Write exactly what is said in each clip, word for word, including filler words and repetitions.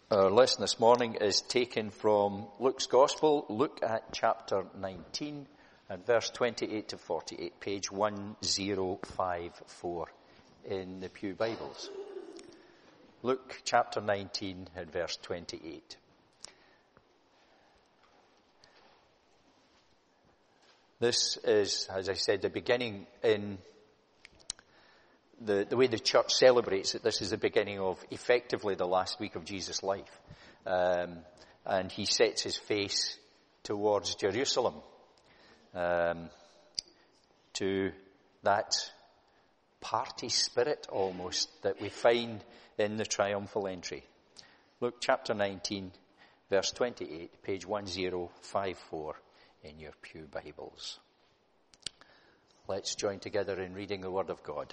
Our lesson this morning is taken from Luke's Gospel. Look at chapter nineteen and verse twenty-eight to forty-eight, page one thousand fifty-four in the Pew Bibles. Luke chapter nineteen and verse twenty-eight. This is, as I said, the beginning in The, the way the church celebrates it. This is the beginning of effectively the last week of Jesus' life. Um, and he sets his face towards Jerusalem, um, to that party spirit almost that we find in the triumphal entry. Luke chapter nineteen, verse twenty-eight, page one thousand fifty-four in your Pew Bibles. Let's join together in reading the Word of God.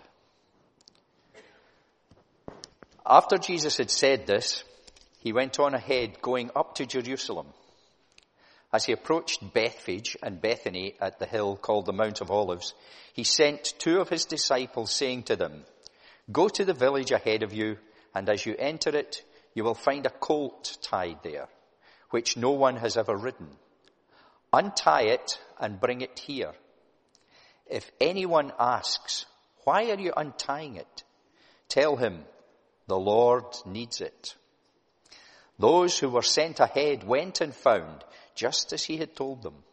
After Jesus had said this, he went on ahead, going up to Jerusalem. As he approached Bethphage and Bethany at the hill called the Mount of Olives, he sent two of his disciples, saying to them, "Go to the village ahead of you, and as you enter it, you will find a colt tied there, which no one has ever ridden. Untie it and bring it here. If anyone asks, 'Why are you untying it?' tell him, 'The Lord needs it.'" Those who were sent ahead went and found just as he had told them.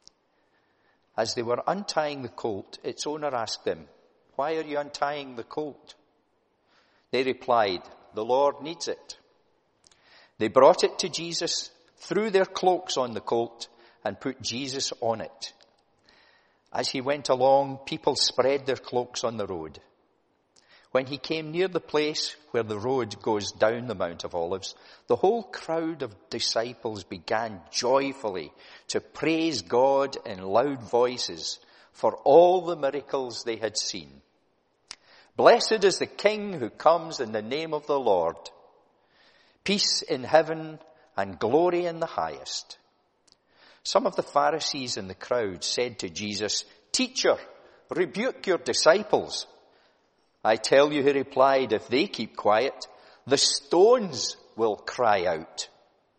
As they were untying the colt, its owner asked them, "Why are you untying the colt?" They replied, "The Lord needs it." They brought it to Jesus, threw their cloaks on the colt, and put Jesus on it. As he went along, people spread their cloaks on the road. When he came near the place where the road goes down the Mount of Olives, the whole crowd of disciples began joyfully to praise God in loud voices for all the miracles they had seen. "Blessed is the King who comes in the name of the Lord. Peace in heaven and glory in the highest." Some of the Pharisees in the crowd said to Jesus, "Teacher, rebuke your disciples." "I tell you," he replied, "if they keep quiet, the stones will cry out."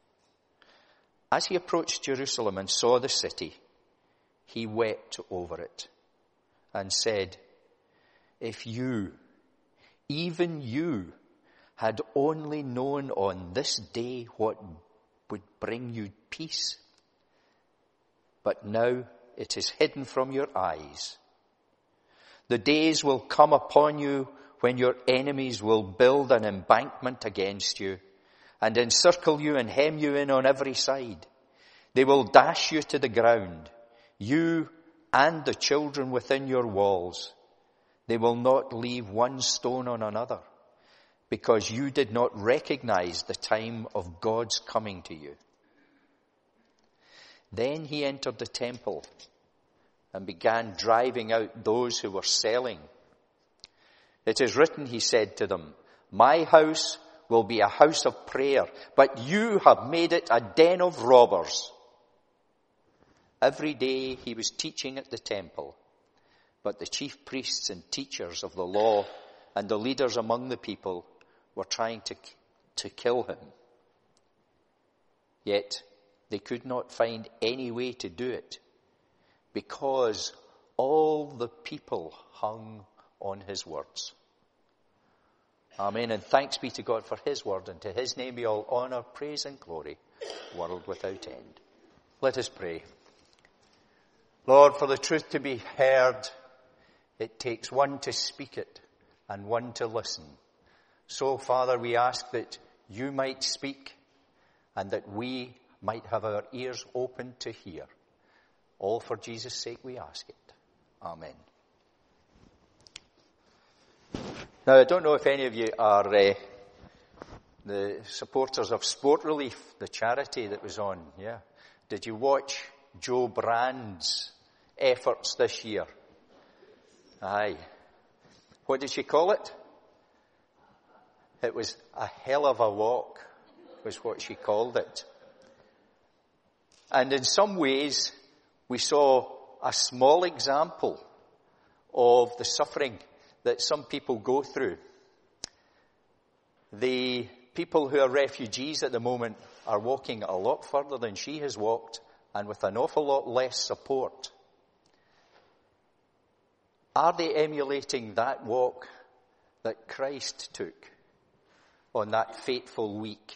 As he approached Jerusalem and saw the city, he wept over it and said, "If you, even you, had only known on this day what would bring you peace. But now it is hidden from your eyes. The days will come upon you when your enemies will build an embankment against you and encircle you and hem you in on every side. They will dash you to the ground, you and the children within your walls. They will not leave one stone on another, because you did not recognize the time of God's coming to you." Then he entered the temple and began driving out those who were selling. "It is written," he said to them, "My house will be a house of prayer, but you have made it a den of robbers." Every day he was teaching at the temple, but the chief priests and teachers of the law and the leaders among the people were trying to, to kill him. Yet they could not find any way to do it, because all the people hung on his words. Amen. And thanks be to God for his word, and to his name be all honor, praise and glory, world without end. Let us pray. Lord, for the truth to be heard, it takes one to speak it and one to listen. So, Father, we ask that you might speak and that we might have our ears open to hear. All for Jesus' sake we ask it. Amen. Now, I don't know if any of you are uh, the supporters of Sport Relief, the charity that was on. Yeah. Did you watch Joe Brand's efforts this year? Aye. What did she call it? It was a hell of a walk, was what she called it. And in some ways, we saw a small example of the suffering that some people go through. The People who are refugees at the moment are walking a lot further than she has walked, and with an awful lot less support. Are they emulating that walk that Christ took on that fateful week?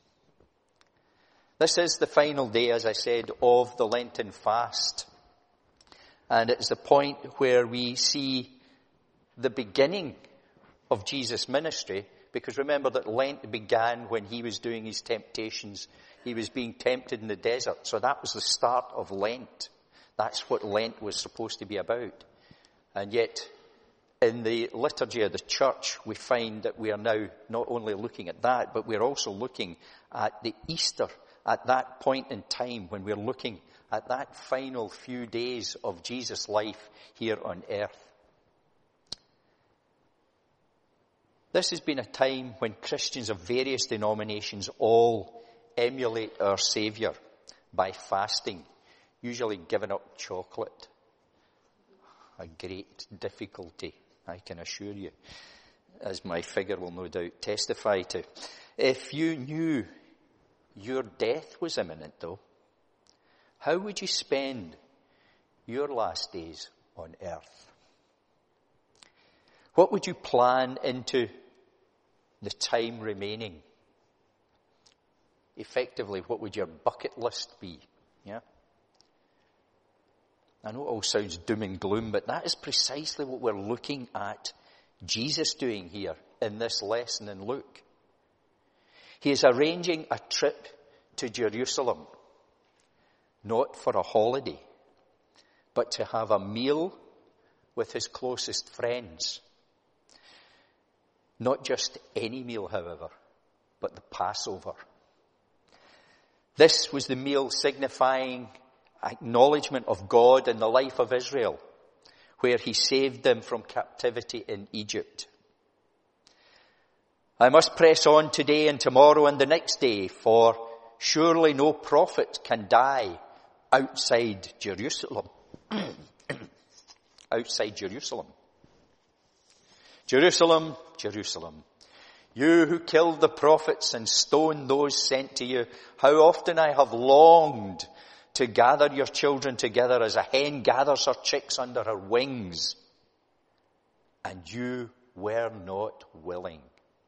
This is the final day, as I said, of the Lenten fast. And it's the point where we see the beginning of Jesus' ministry, because remember that Lent began when he was doing his temptations. He was being tempted in the desert. So that was the start of Lent. That's what Lent was supposed to be about. And yet, in the liturgy of the church, we find that we are now not only looking at that, but we're also looking at the Easter, at that point in time when we're looking at that final few days of Jesus' life here on earth. This has been a time when Christians of various denominations all emulate our Saviour by fasting, usually giving up chocolate. A great difficulty, I can assure you, as my figure will no doubt testify to. If you knew your death was imminent, though, how would you spend your last days on earth? What would you plan into the time remaining? Effectively, what would your bucket list be? Yeah? I know it all sounds doom and gloom, but that is precisely what we're looking at Jesus doing here in this lesson in Luke. He is arranging a trip to Jerusalem, not for a holiday, but to have a meal with his closest friends. Not just any meal, however, but the Passover. This was the meal signifying acknowledgement of God in the life of Israel, where he saved them from captivity in Egypt. I must press on today and tomorrow and the next day, for surely no prophet can die outside Jerusalem. outside Jerusalem. Jerusalem, Jerusalem, you who killed the prophets and stoned those sent to you, how often I have longed to gather your children together as a hen gathers her chicks under her wings, and you were not willing.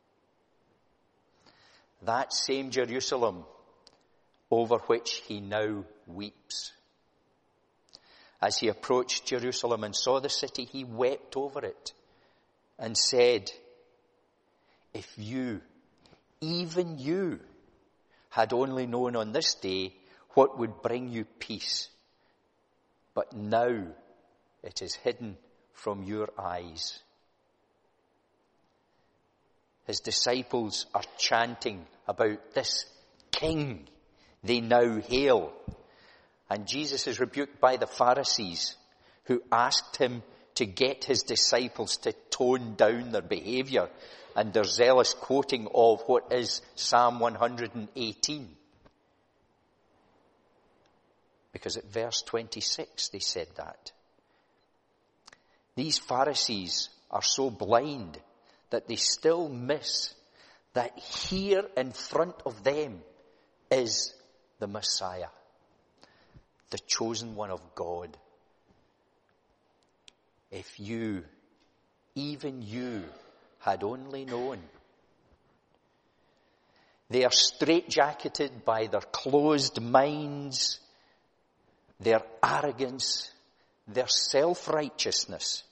That same Jerusalem over which he now weeps. As he approached Jerusalem and saw the city, he wept over it and said, if you, even you, had only known on this day what would bring you peace, but now it is hidden from your eyes. His disciples are chanting about this king they now hail. And Jesus is rebuked by the Pharisees, who asked him to get his disciples to tone down their behavior and their zealous quoting of what is Psalm one hundred eighteen. Because at verse twenty-six they said that. These Pharisees are so blind that they still miss that here in front of them is the Messiah, the chosen one of God. If you, even you, had only known. They are straitjacketed by their closed minds, their arrogance, their self-righteousness.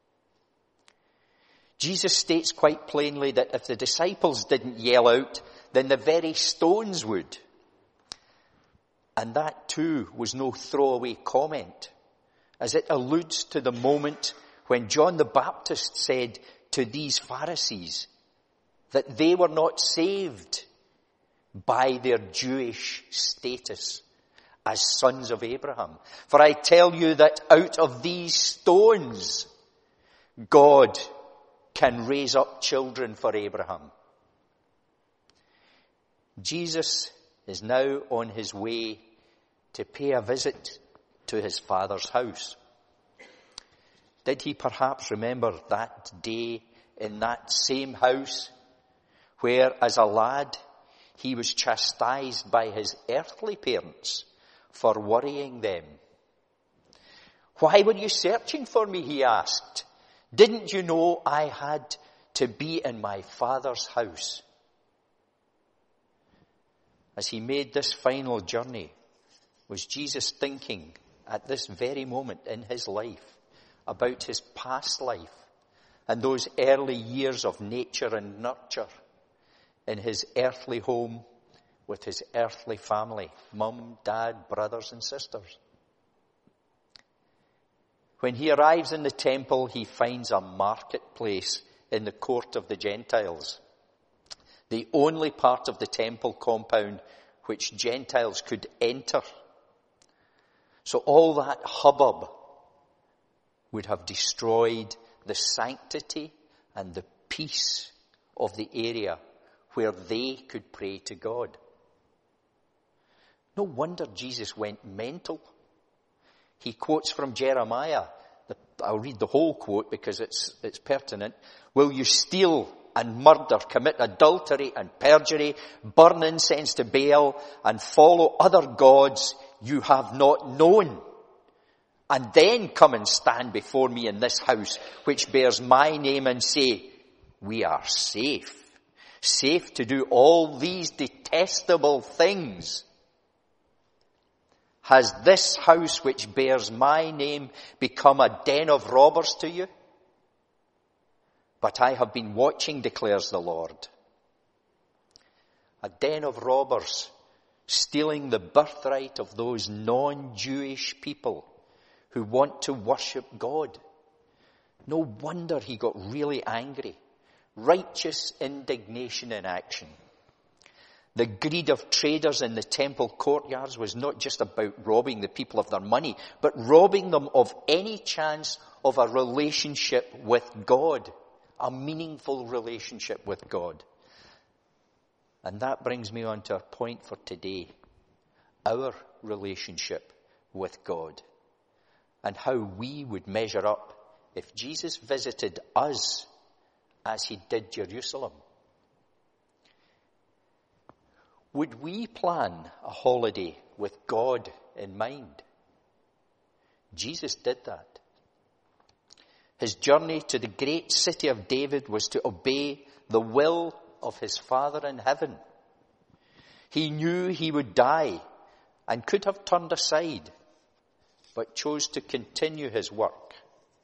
Jesus states quite plainly that if the disciples didn't yell out, then the very stones would. And that too was no throwaway comment, as it alludes to the moment when John the Baptist said to these Pharisees that they were not saved by their Jewish status as sons of Abraham. For I tell you that out of these stones, God can raise up children for Abraham. Jesus is now on his way to pay a visit to his Father's house. Did he perhaps remember that day in that same house where as a lad he was chastised by his earthly parents for worrying them. Why were you searching for me, he asked. Didn't you know I had to be in my Father's house? As he made this final journey, was Jesus thinking at this very moment in his life about his past life and those early years of nature and nurture in his earthly home with his earthly family, mum, dad, brothers and sisters? When he arrives in the temple, he finds a marketplace in the court of the Gentiles, the only part of the temple compound which Gentiles could enter. So all that hubbub would have destroyed the sanctity and the peace of the area where they could pray to God. No wonder Jesus went mental. He quotes from Jeremiah. I'll read the whole quote because it's, it's pertinent. Will you steal and murder, commit adultery and perjury, burn incense to Baal, and follow other gods you have not known, and then come and stand before me in this house which bears my name and say, we are safe, safe to do all these detestable things? Has this house which bears my name become a den of robbers to you? But I have been watching, declares the Lord. A den of robbers, stealing the birthright of those non-Jewish people who want to worship God. No wonder he got really angry. Righteous indignation in action. The greed of traders in the temple courtyards was not just about robbing the people of their money, but robbing them of any chance of a relationship with God, a meaningful relationship with God. And that brings me on to our point for today, our relationship with God, and how we would measure up if Jesus visited us as he did Jerusalem. Would we plan a holiday with God in mind? Jesus did that. His journey to the great city of David was to obey the will of his Father in heaven. He knew he would die and could have turned aside, but chose to continue his work.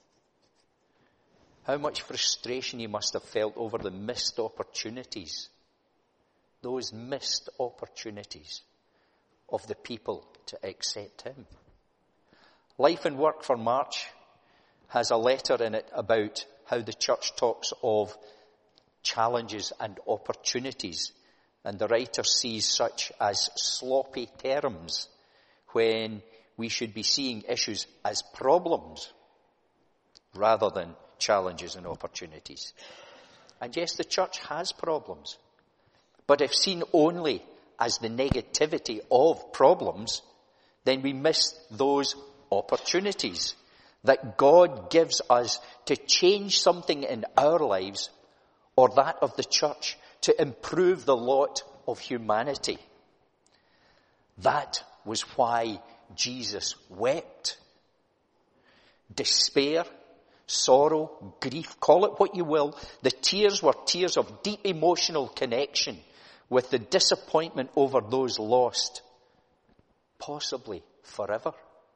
How much frustration he must have felt over the missed opportunities. Those missed opportunities of the people to accept him. Life and Work for March has a letter in it about how the church talks of challenges and opportunities. And the writer sees such as sloppy terms when we should be seeing issues as problems rather than challenges and opportunities. And yes, the church has problems. But if seen only as the negativity of problems, then we miss those opportunities that God gives us to change something in our lives or that of the church to improve the lot of humanity. That was why Jesus wept. Despair, sorrow, grief, call it what you will. The tears were tears of deep emotional connection with the disappointment over those lost, possibly forever.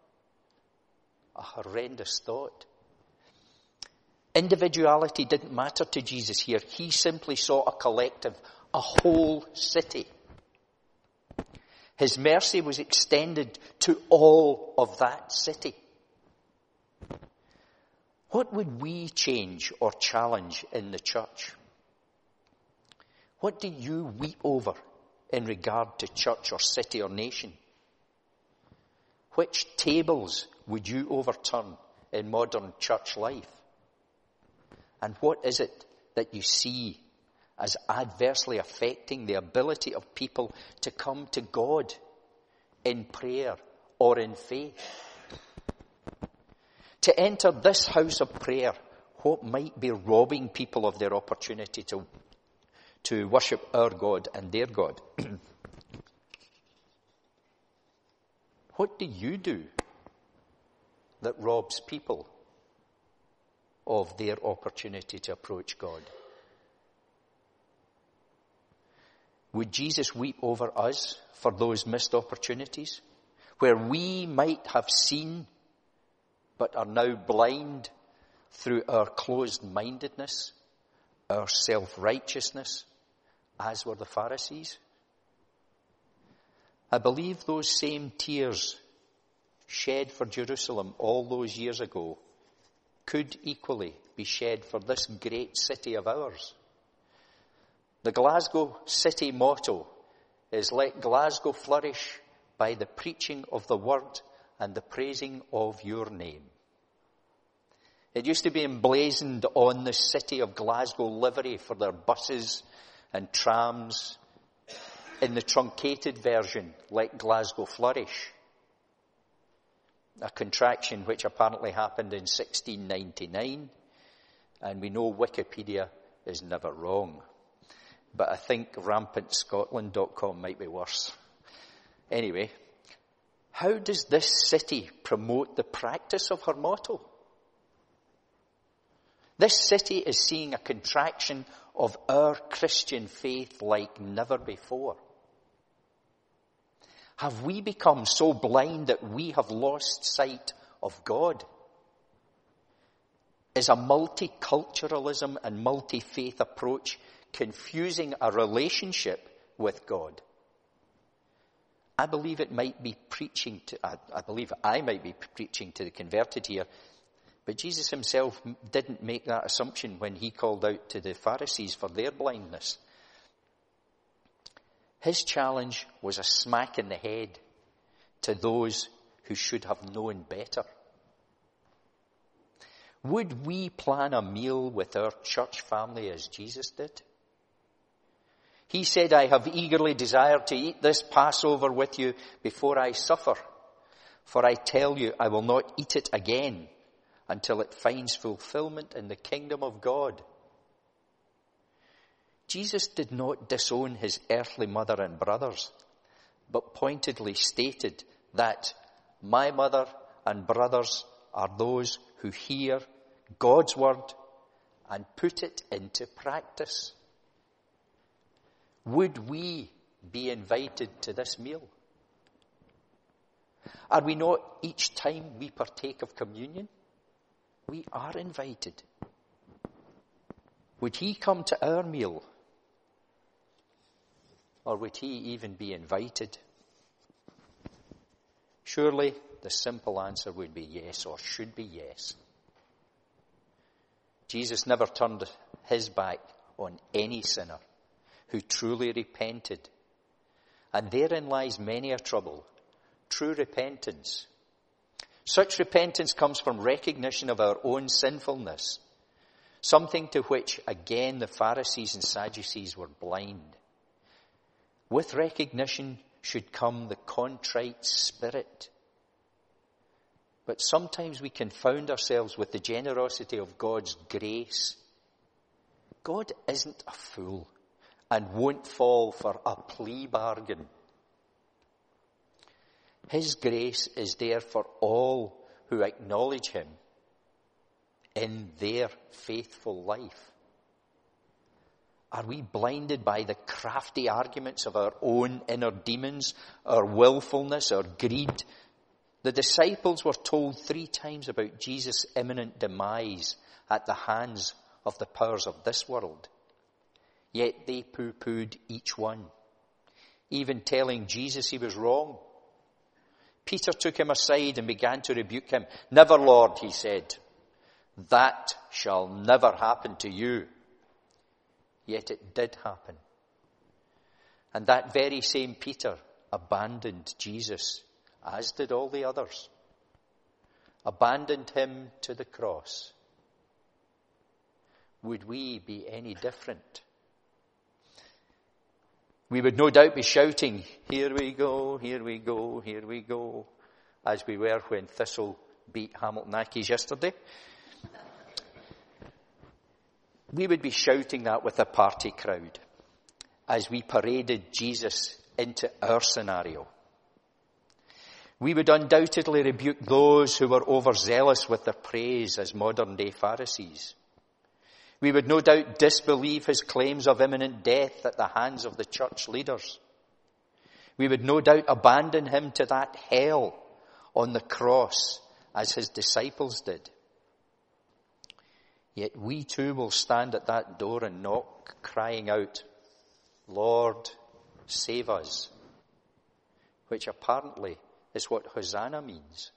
A horrendous thought. Individuality didn't matter to Jesus here. He simply saw a collective, a whole city. His mercy was extended to all of that city. What would we change or challenge in the church? What do you weep over in regard to church or city or nation? Which tables would you overturn in modern church life? And what is it that you see as adversely affecting the ability of people to come to God in prayer or in faith? To enter this house of prayer, what might be robbing people of their opportunity to, to worship our God and their God. What do you do that robs people of their opportunity to approach God? Would Jesus weep over us for those missed opportunities, where we might have seen but are now blind through our closed-mindedness, our self-righteousness, as were the Pharisees? I believe those same tears shed for Jerusalem all those years ago could equally be shed for this great city of ours. The Glasgow city motto is, "Let Glasgow flourish by the preaching of the word and the praising of your name." It used to be emblazoned on the city of Glasgow livery for their buses and trams. In the truncated version, "Let Glasgow flourish," a contraction which apparently happened in sixteen ninety-nine, and we know Wikipedia is never wrong. But I think rampant scotland dot com might be worse. Anyway, how does this city promote the practice of her motto? This city is seeing a contraction of our Christian faith like never before. Have we become so blind that we have lost sight of God? Is a multiculturalism and multi-faith approach confusing a relationship with God? I believe it might be preaching to, I, I believe I might be preaching to the converted here, but Jesus himself didn't make that assumption when he called out to the Pharisees for their blindness. His challenge was a smack in the head to those who should have known better. Would we plan a meal with our church family as Jesus did? He said, "I have eagerly desired to eat this Passover with you before I suffer. For I tell you, I will not eat it again until it finds fulfillment in the kingdom of God." Jesus did not disown his earthly mother and brothers, but pointedly stated that my mother and brothers are those who hear God's word and put it into practice. Would we be invited to this meal? Are we not each time we partake of communion? We are invited. Would he come to our meal? Or would he even be invited? Surely the simple answer would be yes, or should be yes. Jesus never turned his back on any sinner who truly repented. And therein lies many a trouble. True repentance. Such repentance comes from recognition of our own sinfulness, something to which, again, the Pharisees and Sadducees were blind. With recognition should come the contrite spirit. But sometimes we confound ourselves with the generosity of God's grace. God isn't a fool and won't fall for a plea bargain. His grace is there for all who acknowledge him in their faithful life. Are we blinded by the crafty arguments of our own inner demons, our willfulness, our greed? The disciples were told three times about Jesus' imminent demise at the hands of the powers of this world. Yet they pooh-poohed each one, even telling Jesus he was wrong. Peter took him aside and began to rebuke him. "Never, Lord," he said. "That shall never happen to you." Yet it did happen. And that very same Peter abandoned Jesus, as did all the others. Abandoned him to the cross. Would we be any different? We would no doubt be shouting, "Here we go, here we go, here we go," as we were when Thistle beat Hamilton Accies yesterday. We would be shouting that with a party crowd. as we paraded Jesus into our scenario. We would undoubtedly rebuke those who were overzealous with their praise as modern-day Pharisees. We would no doubt disbelieve his claims of imminent death at the hands of the church leaders. We would no doubt abandon him to that hell on the cross as his disciples did. Yet we too will stand at that door and knock, crying out, "Lord, save us," which apparently is what Hosanna means.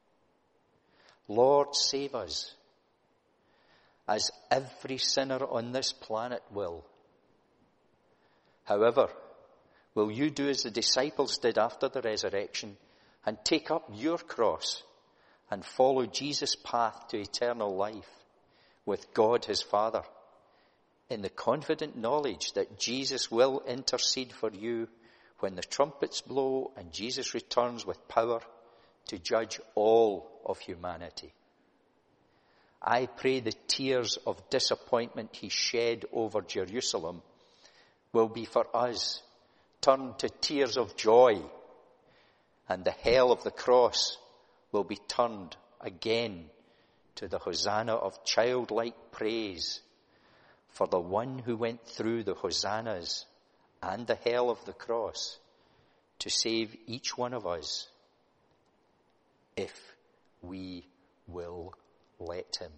Lord, save us, as every sinner on this planet will. However, will you do as the disciples did after the resurrection and take up your cross and follow Jesus' path to eternal life with God his Father, in the confident knowledge that Jesus will intercede for you when the trumpets blow and Jesus returns with power to judge all of humanity? I pray the tears of disappointment he shed over Jerusalem will be for us turned to tears of joy, and the hell of the cross will be turned again to the hosanna of childlike praise for the one who went through the hosannas and the hell of the cross to save each one of us, if we will let him.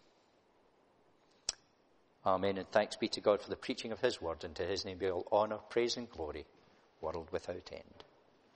Amen, and thanks be to God for the preaching of his word, and to his name be all honor, praise and glory, world without end.